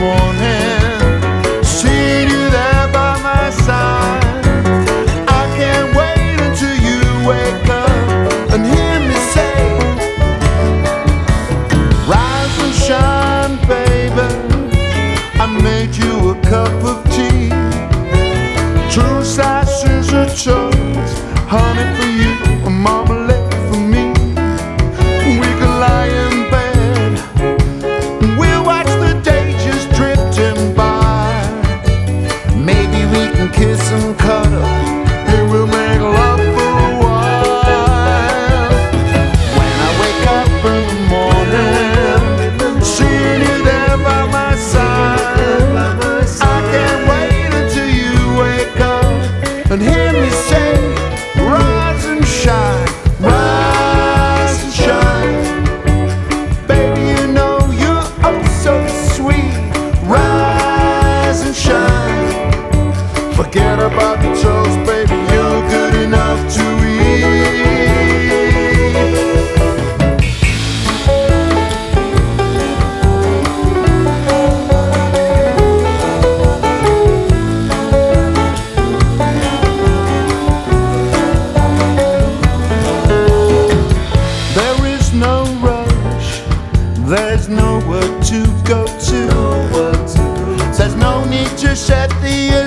morning, seeing you there by my side. I can't wait until you wake up and hear me say, rise and shine, baby. I made you a cup of tea, true size is a choice, honey for you, a marmalade for me. We can lie in bed, we'll watch the day just drifting by. Maybe we can kiss and cuddle, and we'll make love for a while. When I wake up in the morning, seeing you there by my side, I can't wait until you wake up and hear me say, rise and shine, rise and shine. Baby, you know you're oh so sweet. Rise and shine. Forget about the toast, baby, you're good enough to eat. There is no rush, there's nowhere to go to. There's no need to set the